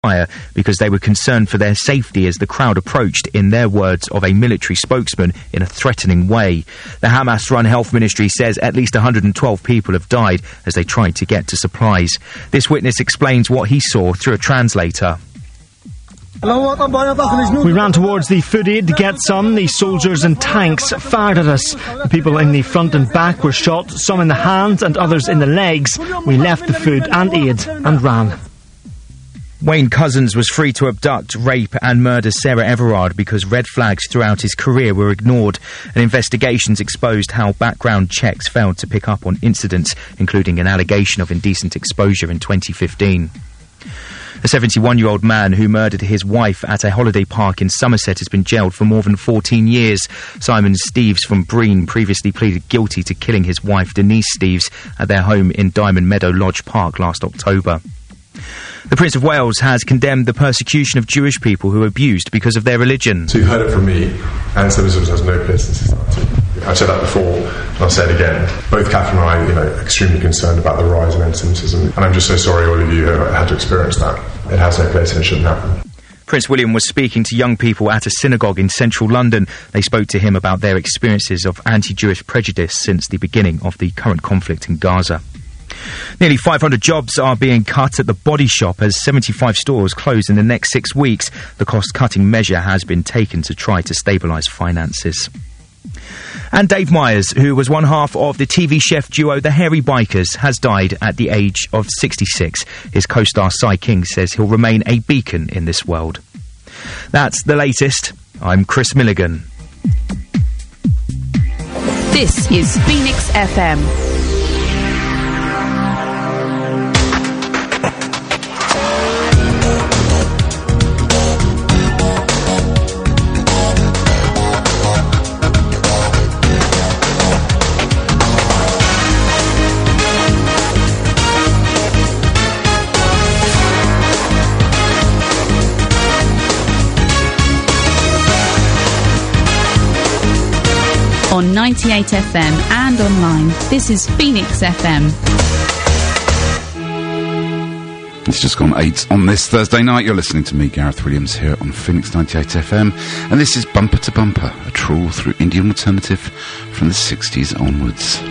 fire because they were concerned for their safety as the crowd approached, in their words of a military spokesman, in a threatening way. The Hamas-run health ministry says at least 112 people have died as they tried to get to supplies. This witness explains what he saw through a translator. We ran towards the food aid to get some. The soldiers and tanks fired at us. The people in the front and back were shot, some in the hands and others in the legs. We left the food and aid and ran. Wayne Couzens was free to abduct, rape and murder Sarah Everard because red flags throughout his career were ignored, and investigations exposed how background checks failed to pick up on incidents, including an allegation of indecent exposure in 2015. A 71-year-old man who murdered his wife at a holiday park in Somerset has been jailed for more than 14 years. Simon Steeves from Breen previously pleaded guilty to killing his wife Denise Steeves at their home in Diamond Meadow Lodge Park last October. The Prince of Wales has condemned the persecution of Jewish people who are abused because of their religion. So you've heard it from me, anti-Semitism has no place in society. I've said that before, and I'll say it again. Both Catherine and I, are extremely concerned about the rise of anti-Semitism, and I'm just so sorry all of you have had to experience that. It has no place and it shouldn't happen. Prince William was speaking to young people at a synagogue in central London. They spoke to him about their experiences of anti-Jewish prejudice since the beginning of the current conflict in Gaza. Nearly 500 jobs are being cut at the Body Shop as 75 stores close in the next 6 weeks. The cost-cutting measure has been taken to try to stabilise finances. And Dave Myers, who was one half of the TV chef duo The Hairy Bikers, has died at the age of 66. His co-star Cy King says he'll remain a beacon in this world. That's the latest. I'm Chris Milligan. This is Phoenix FM. On 98 FM and online, this is Phoenix FM. It's just gone 8 on this Thursday night. You're listening to me, Gareth Williams, here on Phoenix 98 FM. And this is Bumper to Bumper, a trawl through Indian alternative from the 60s onwards.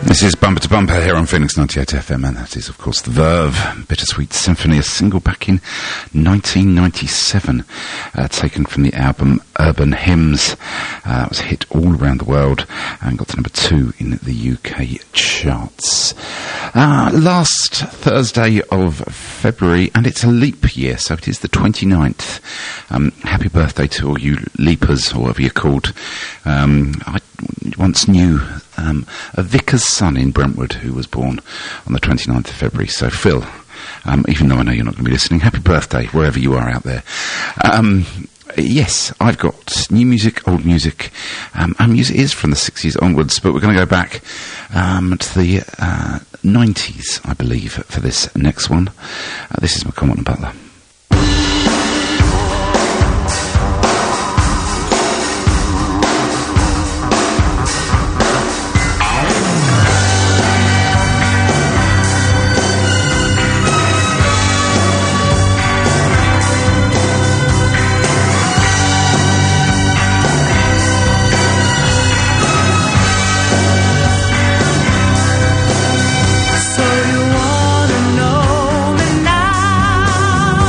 This is Bumper to Bumper here on Phoenix 98 FM, and that is, of course, The Verve, Bittersweet Symphony, a single back in 1997, taken from the album Urban Hymns. It was a hit all around the world and got to number 2 in the UK charts. Last Thursday of February, and it's a leap year, so it is the 29th. Happy birthday to all you leapers, or whatever you're called. I once knew a vicar's son in Brentwood who was born on the 29th of February. So, Phil, even though I know you're not going to be listening, happy birthday, wherever you are out there. Yes, I've got new music, old music. Our music is from the 60s onwards, but we're going to go back to the 90s, I believe, for this next one. This is McCormack and Butler. So you wanna know me now?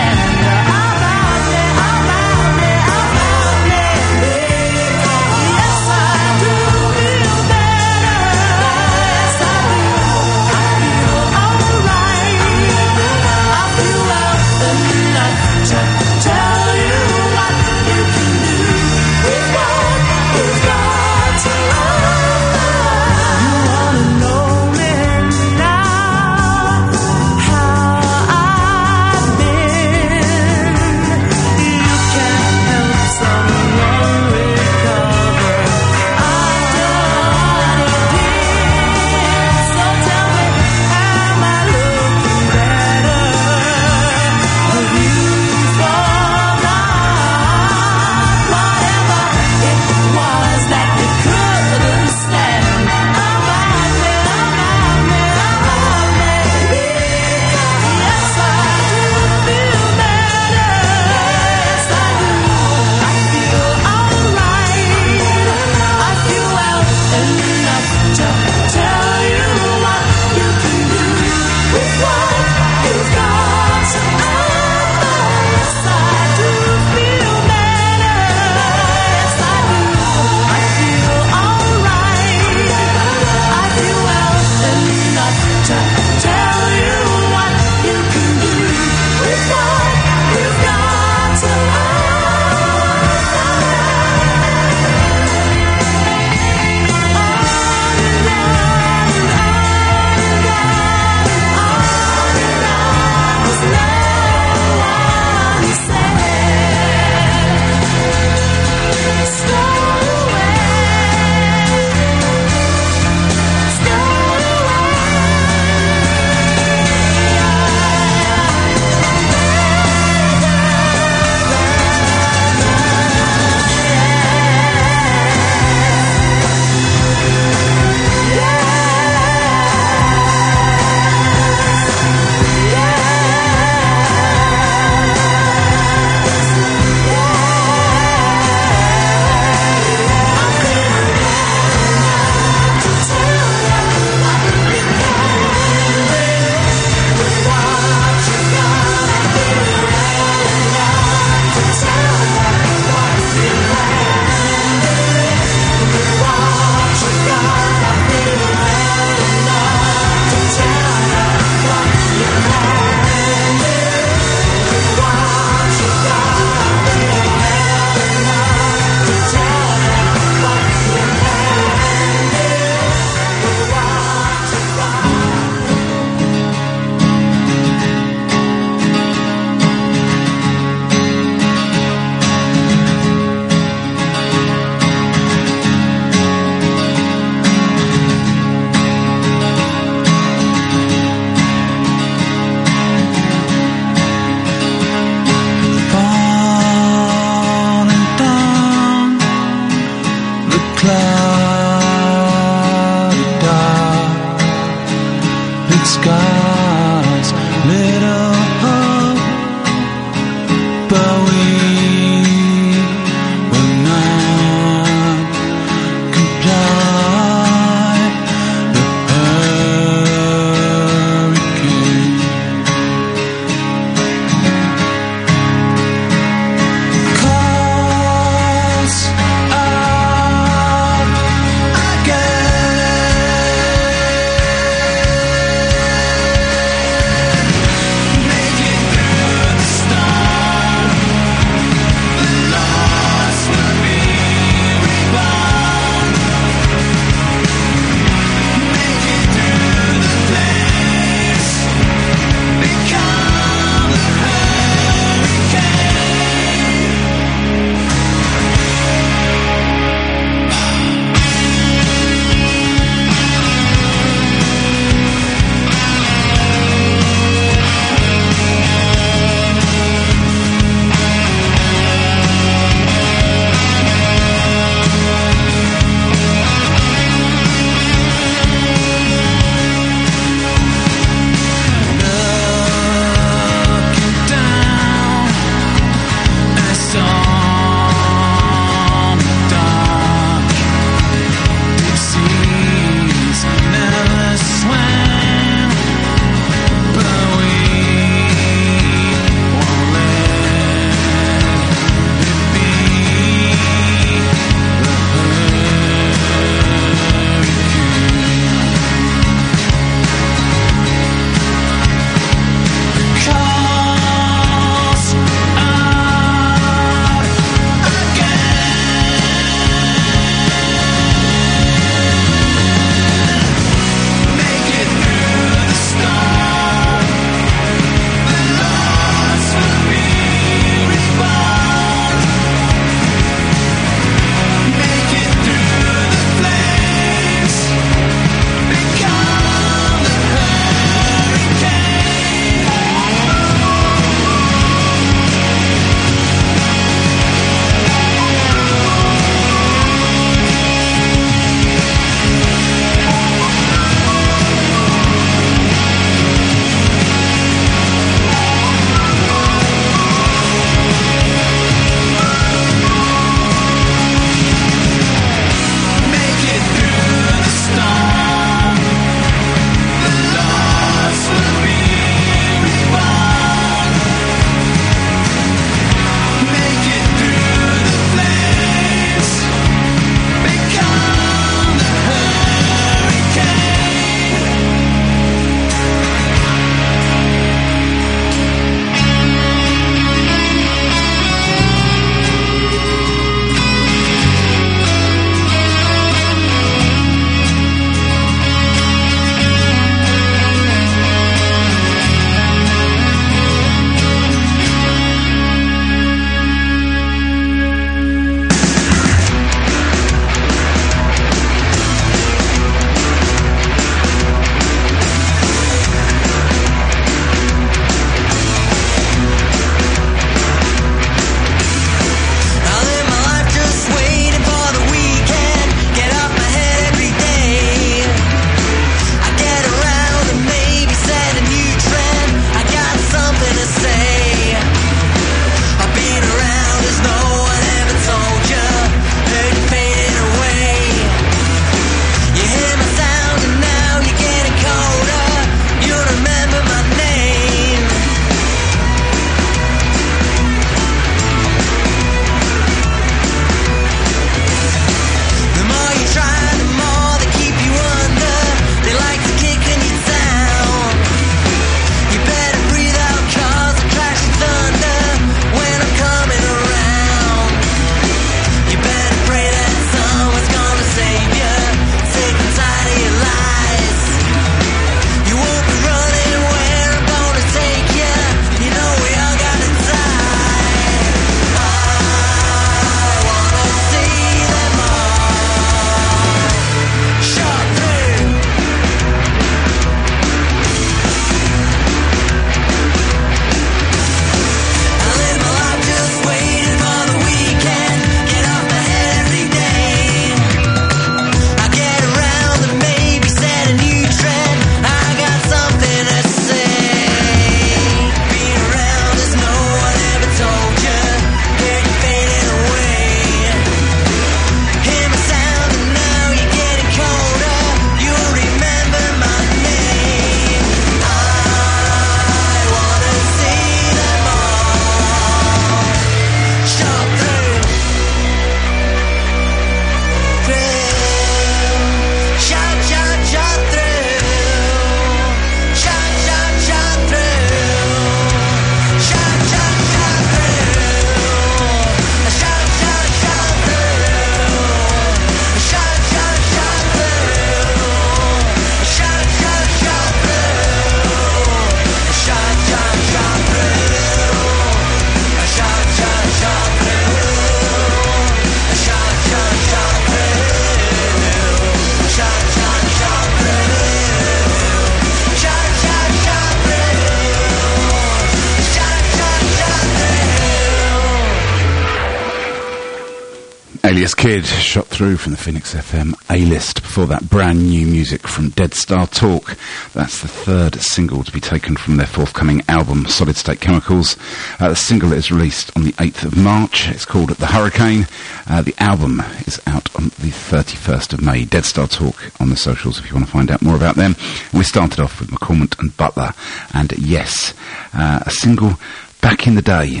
Kid shot through from the Phoenix FM A-list. Before that, brand new music from Dead Star Talk. That's the third single to be taken from their forthcoming album, Solid State Chemicals. The single is released on the 8th of March. It's called The Hurricane. The album is out on the 31st of May. Dead Star Talk on the socials if you want to find out more about them. We started off with McCormick and Butler. And yes, a single back in the day,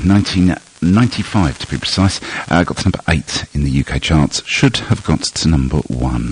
1995 to be precise, got to number 8 in the UK charts, should have got to number 1.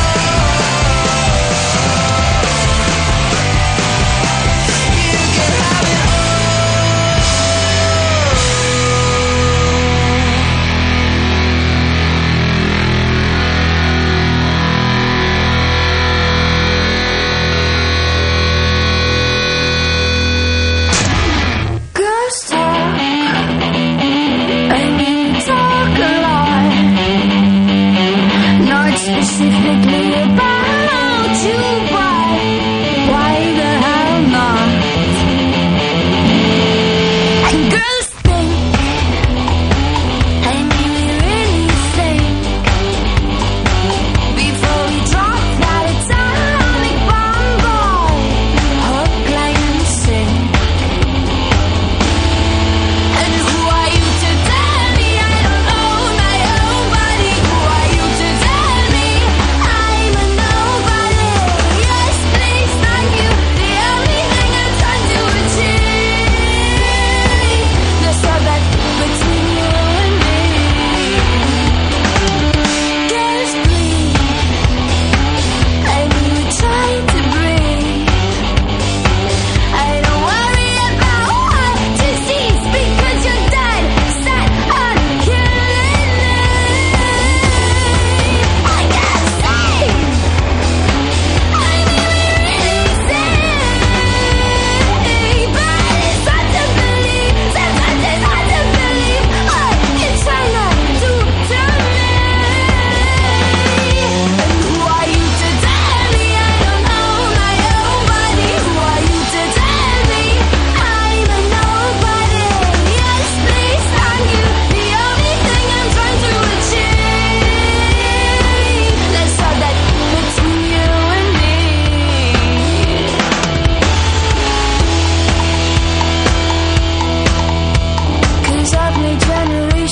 You can have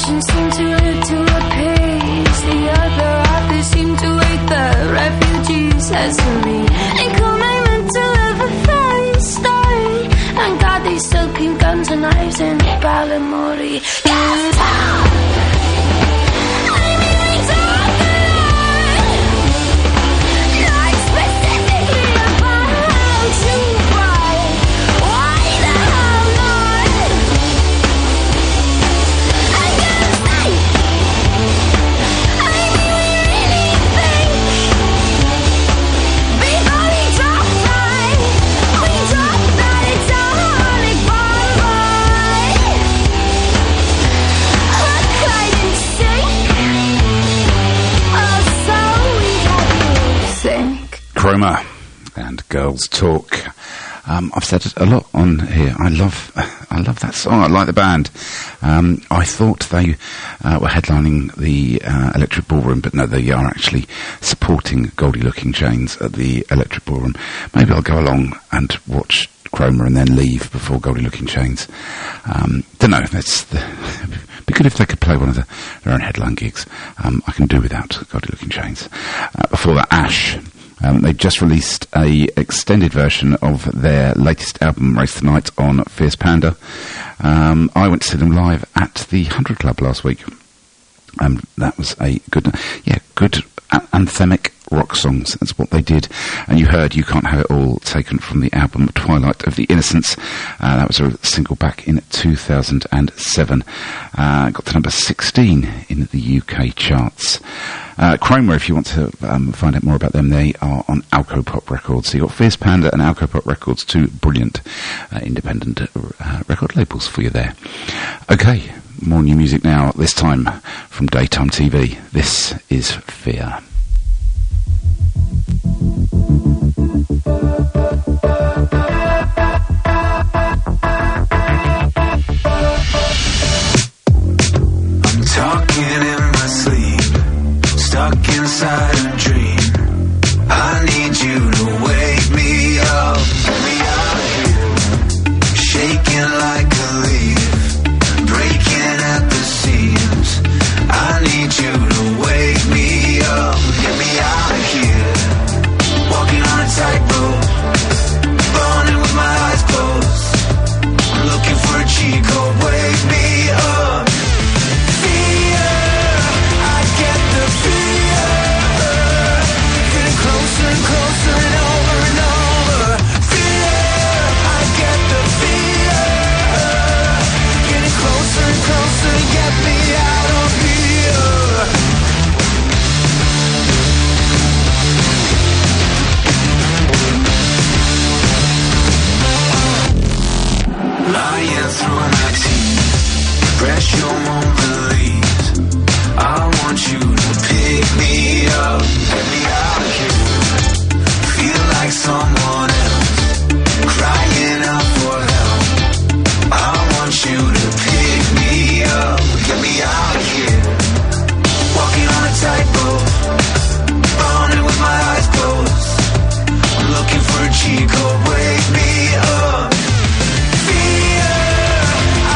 vision seemed too lit to appease the other half. They seem to wait the refugees hesitate and coming to live a fairy story. And God, they still keep guns and knives in Balamori. Chroma and Girls Talk. I've said it a lot on here. I love that song. I like the band. I thought they were headlining the Electric Ballroom, but no, they are actually supporting Goldie Looking Chains at the Electric Ballroom. Maybe I'll go along and watch Chroma and then leave before Goldie Looking Chains. Don't know. It'd be good if they could play one of their own headline gigs. I can do without Goldie Looking Chains. Before that, Ash. They've just released a extended version of their latest album, Race the Night, on Fierce Panda. I went to see them live at the 100 Club last week. That was a good anthemic rock songs. That's what they did. And you heard You Can't Have It All, taken from the album Twilight of the Innocents. That was a single back in 2007. Got to number 16 in the UK charts. Chroma, if you want to find out more about them, they are on Alcopop Records. So you've got Fierce Panda and Alcopop Records, two brilliant independent record labels for you there. Okay, more new music now, this time from Daytime TV. This is Fear. I'm talking in my sleep, stuck inside a dream. I need you to wake me up, get me out of here. Shaking like a leaf, breaking at the seams. I need you to wake me up, get me out of here. Walking on a tightrope, burning with my eyes closed. I'm looking for a cheat code, wake me up. Closer and over and over. Fear, I get the fear. Getting closer and closer, get me out of here. Lying through my teeth, pressure won't release. I want you to pick me up, get me out of here. Feel like someone else, crying out for help. I want you to pick me up, get me out of here. Walking on a tightrope, running with my eyes closed. I'm looking for a cheat code, wake me up. Fear, I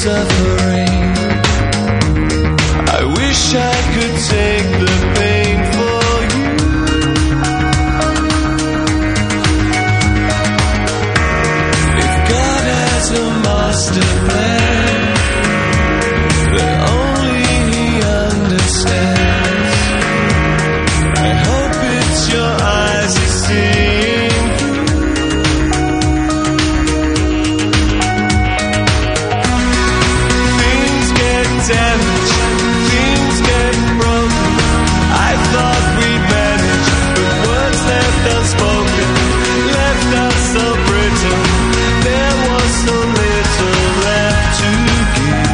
suffering. I wish I could take the pain for you. If God has a master plan that only He understands, I hope it's your eyes He's seeing through. Things get damaged, things get broken. I thought we'd manage, but words left unspoken left us so brittle. There was so little left to give.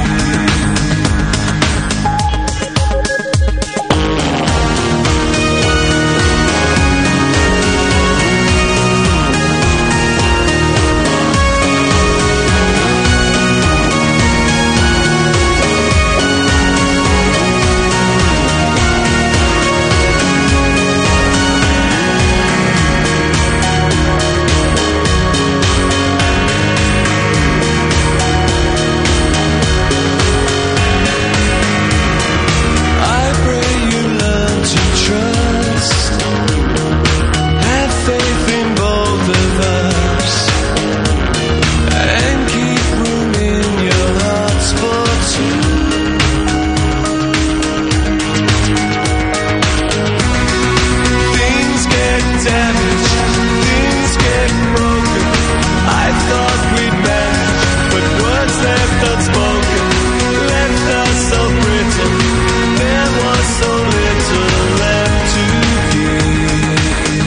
I pray you learn to trust, have faith in both of us, and keep room in your hearts for two. Things get damaged, things get broken. I thought we'd manage, but words left unspoken left us so brittle. There was so little left to give.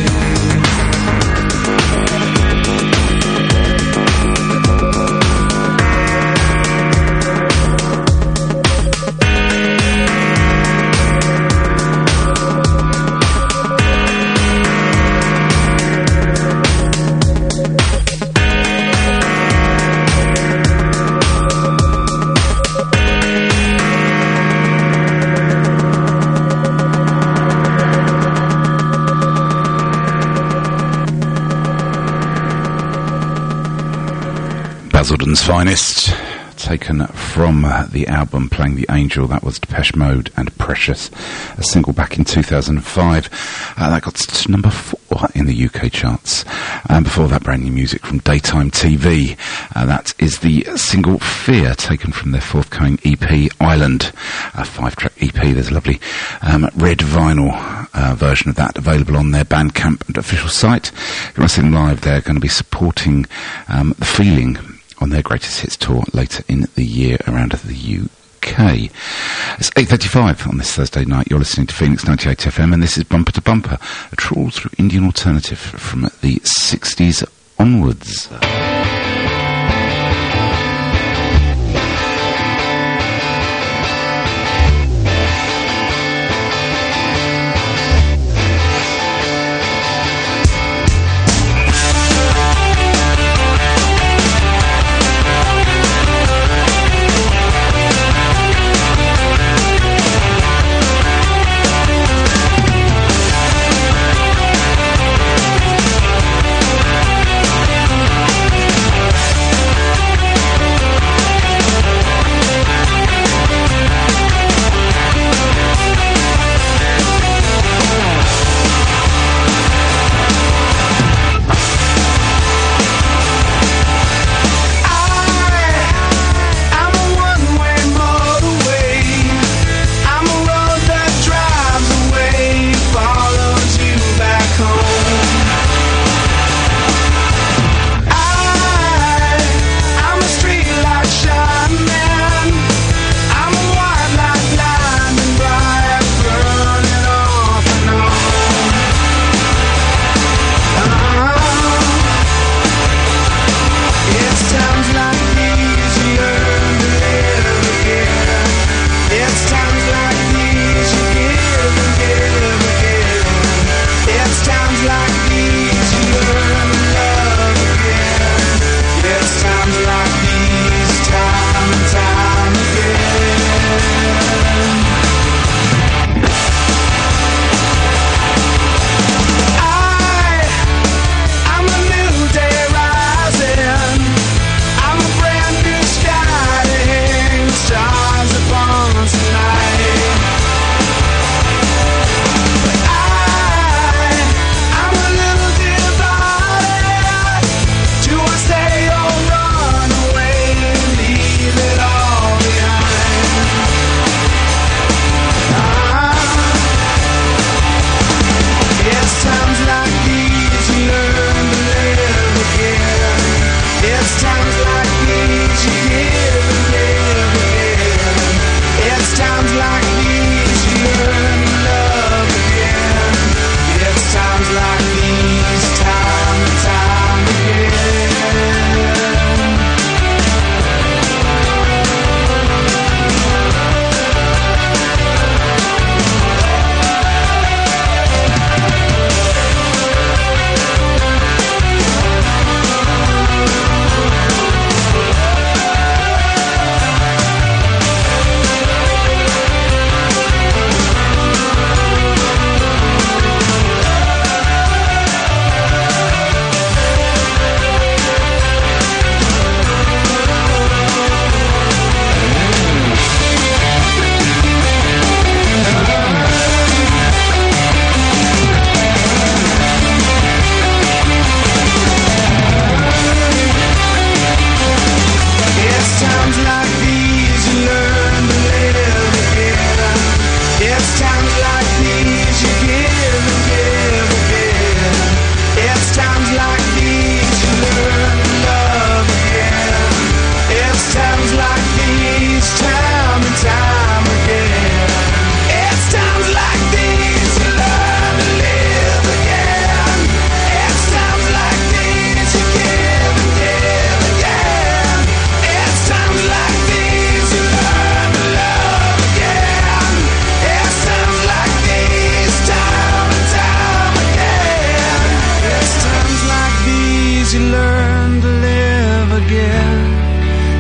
Basildon's Finest, taken from the album Playing the Angel. That was Depeche Mode and Precious, a single back in 2005. That got to number 4 in the UK charts. And before that, brand new music from Daytime TV. That is the single Fear, taken from their forthcoming EP Island, a 5-track EP. There's a lovely red vinyl version of that available on their Bandcamp and official site. If you want to see them live, they're going to be supporting The Feeling on their Greatest Hits tour later in the year around the UK. It's 8:35 on this Thursday night. You're listening to Phoenix 98 FM, and this is Bumper to Bumper, a trawl through Indian alternative from the 60s onwards. I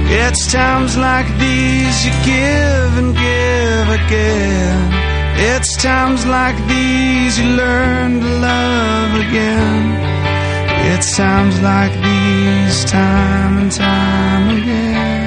It's times like these you give and give again. It's times like these you learn to love again. It's times like these, time and time again.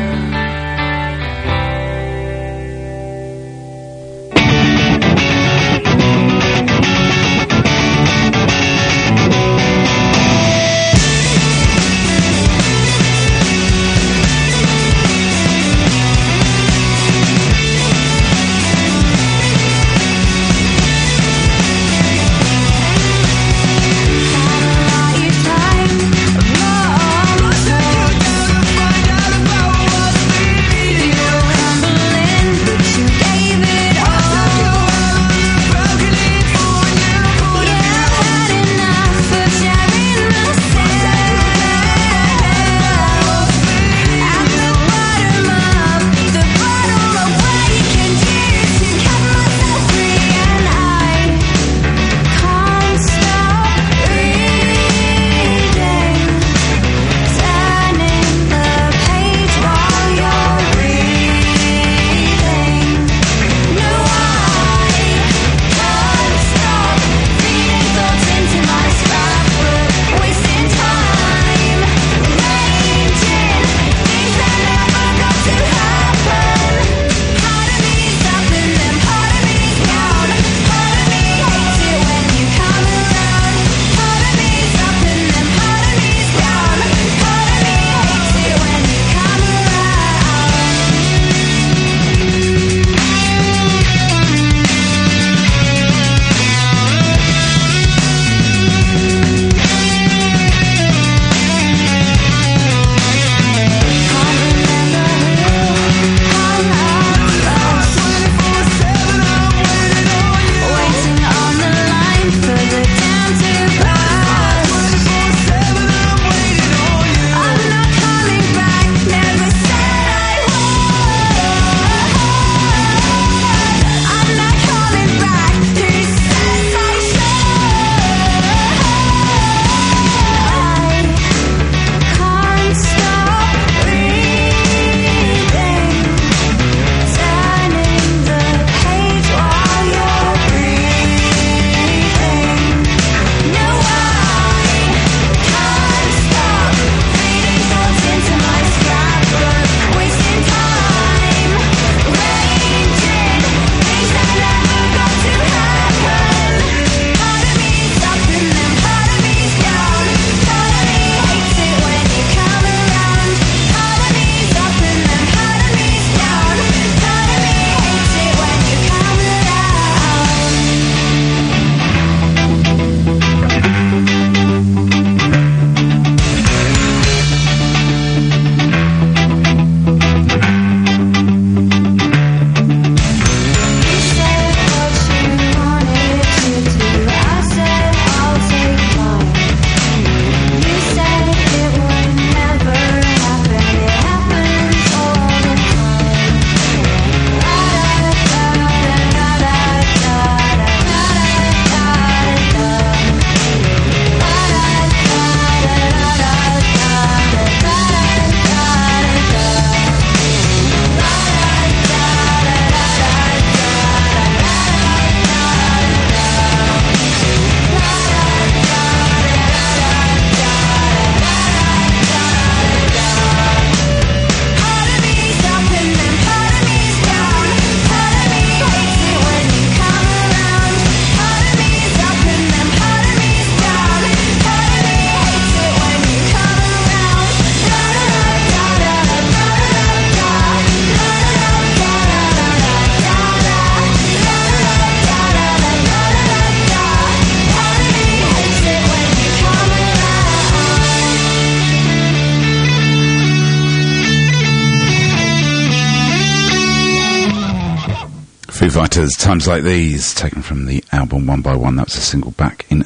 Foo Fighters, Times Like These, taken from the album One by One. That was a single back in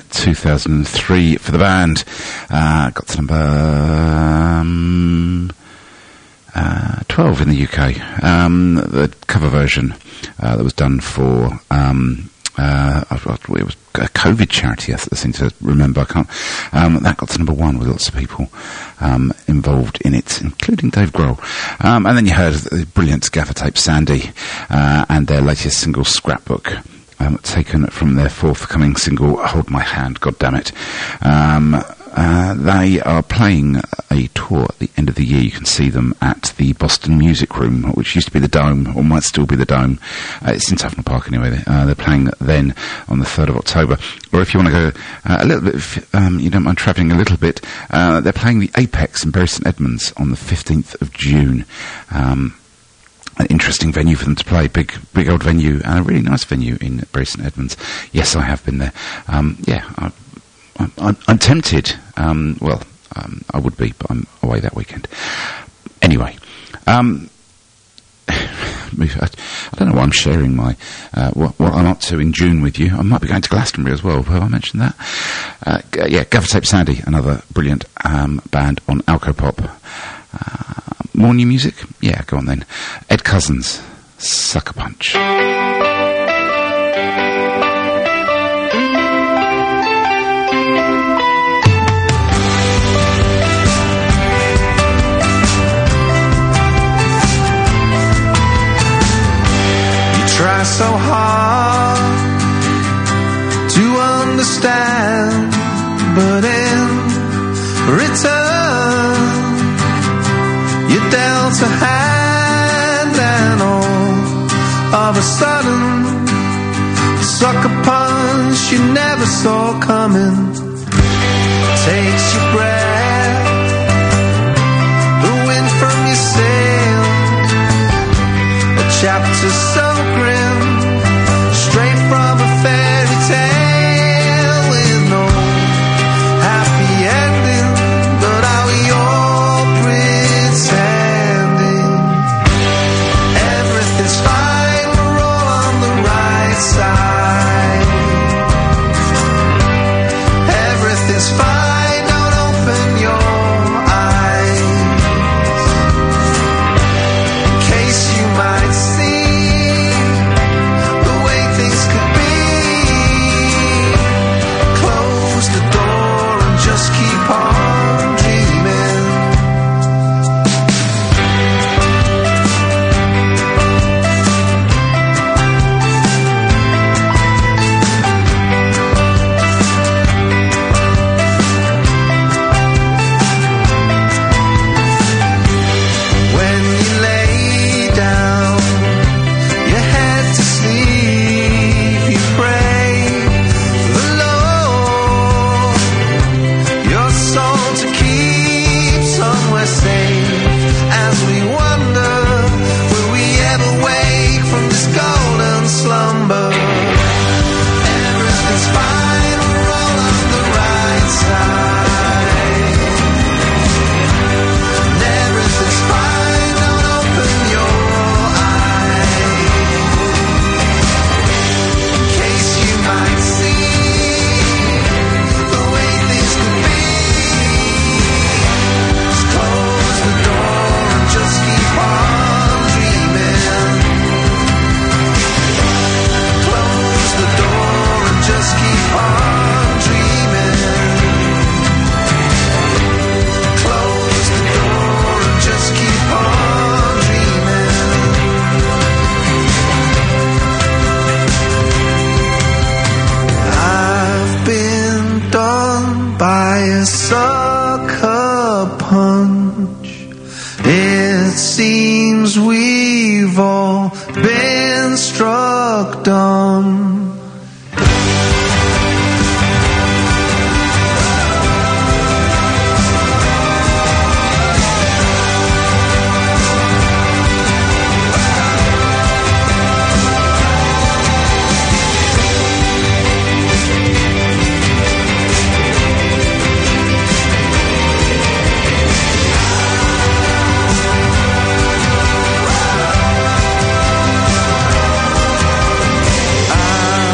2003 for the band. Got to number 12 in the UK. The cover version that was done for it was a COVID charity, I seem to remember. I can't. That got to number 1 with lots of people involved in it, including Dave Grohl. And then you heard the brilliant Gaffer Tape Sandy and their latest single, Scrapbook, taken from their forthcoming single, Hold My Hand, Goddammit. They are playing a tour at the end of the year. You can see them at the Boston Music Room, which used to be the Dome, or might still be the Dome. It's in Tufnell Park anyway. They're playing then on the 3rd of October. Or if you want to go a little bit, you don't mind travelling a little bit, they're playing the Apex in Bury St Edmunds on the 15th of June. An interesting venue for them to play, big old venue, and a really nice venue in Bury St Edmunds. Yes, I have been there. I'm tempted. I would be, but I'm away that weekend. Anyway, I don't know why I'm sharing my what I'm up to in June with you. I might be going to Glastonbury as well. Have I mentioned that? Gaffer Tape Sandy, another brilliant band on Alcopop. More new music? Yeah, go on then. Ed Cousins, Sucker Punch. Try so hard to understand, but in return you dealt a hand, and all of a sudden sucker punch you never saw coming takes your breath, the wind from your sail, a chapter so grim, straight from a fairy tale with no happy ending, but are we all pretending everything's fine, we're all on the right side, everything's fine, don't open your eyes, in case you might see keep on dreaming. When you lay down your head to sleep, you pray the Lord your soul to keep somewhere safe, as we wonder, will we ever wake from this golden slumber? Everything's fine, we're all on the right side, and everything's fine, don't open your eyes, in case you might see the way things could be. Close the door and just keep on dreaming. Close the door and just keep on dreaming. Close the door and just keep on dreaming. I've been done by a sucker punch. It seems we've all been struck dumb. I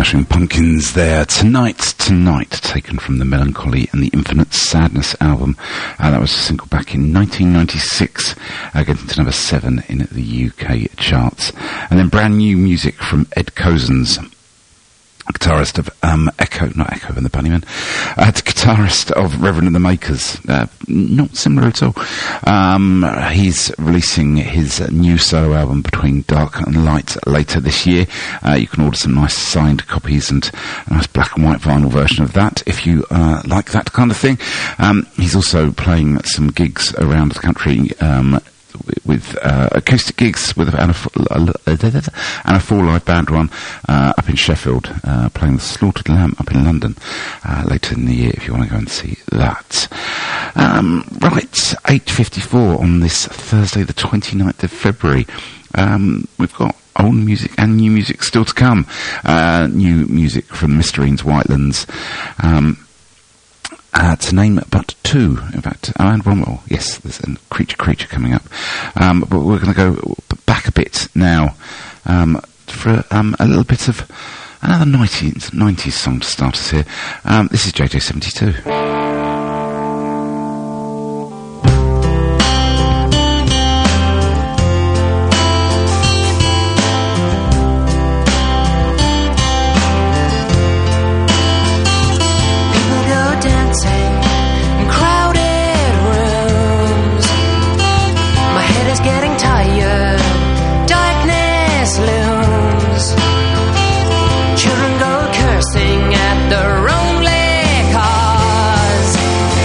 Smashing Pumpkins there. Tonight, taken from the Melancholy and the Infinite Sadness album. That was a single back in 1996, getting to number 7 in the UK charts. And then brand new music from Ed Cozens, guitarist of Echo and the Bunnymen, guitarist of Reverend and the Makers, not similar at all. He's releasing his new solo album Between Dark and Light later this year. You can order some nice signed copies and a nice black and white vinyl version of that if you like that kind of thing. He's also playing some gigs around the country, with acoustic gigs with and a full live band one up in Sheffield, playing the Slaughtered Lamb up in London later in the year if you want to go and see that. Right, 8:54 on this Thursday the 29th of February. We've got old music and new music still to come. New music from Mr. Eames Whitelands, to name but two, in fact, and one more. Yes, there's a Creature coming up. But we're going to go back a bit now for a little bit of another 90s song to start us here. This is JJ72. At the wrong cause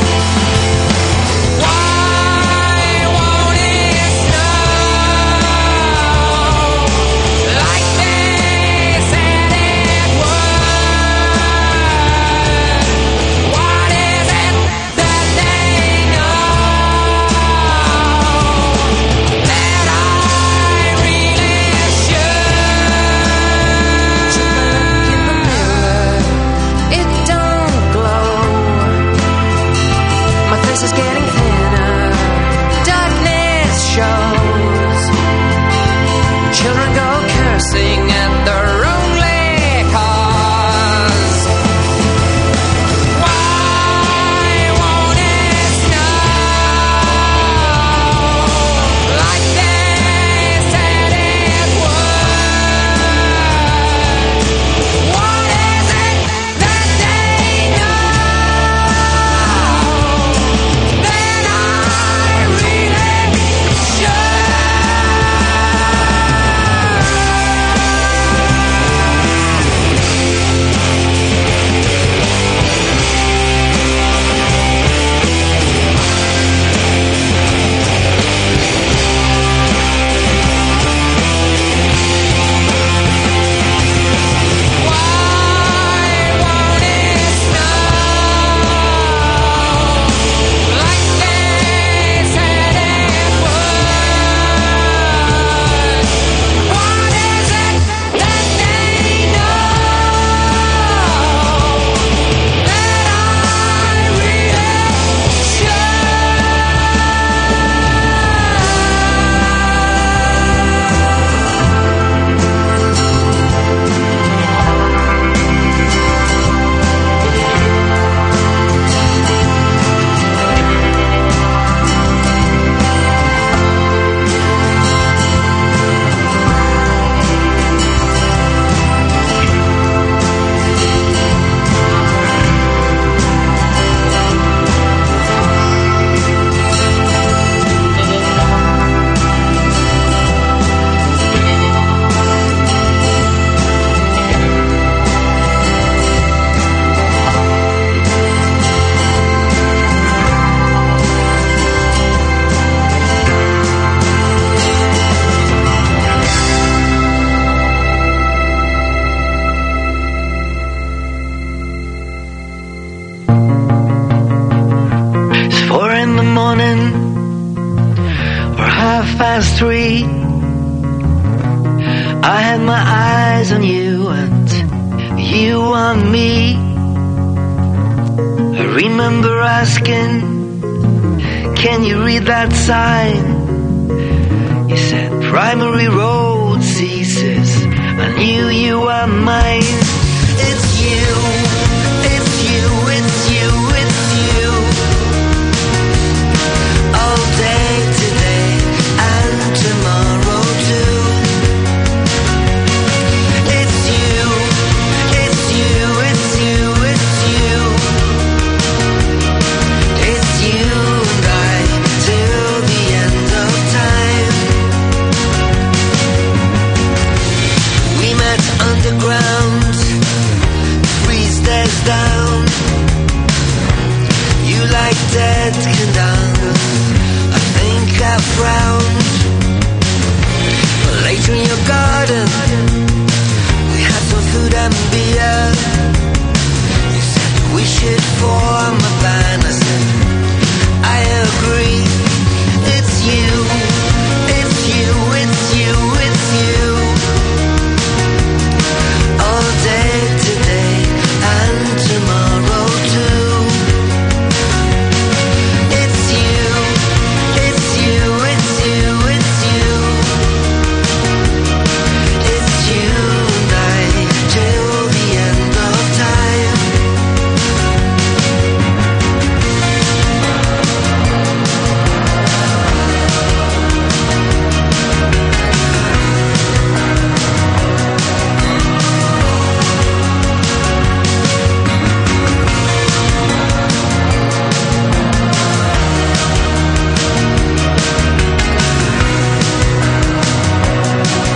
past 3. I had my eyes on you and you on me. I remember asking, can you read that sign? You said primary road ceases. I knew you were mine. It's you, it's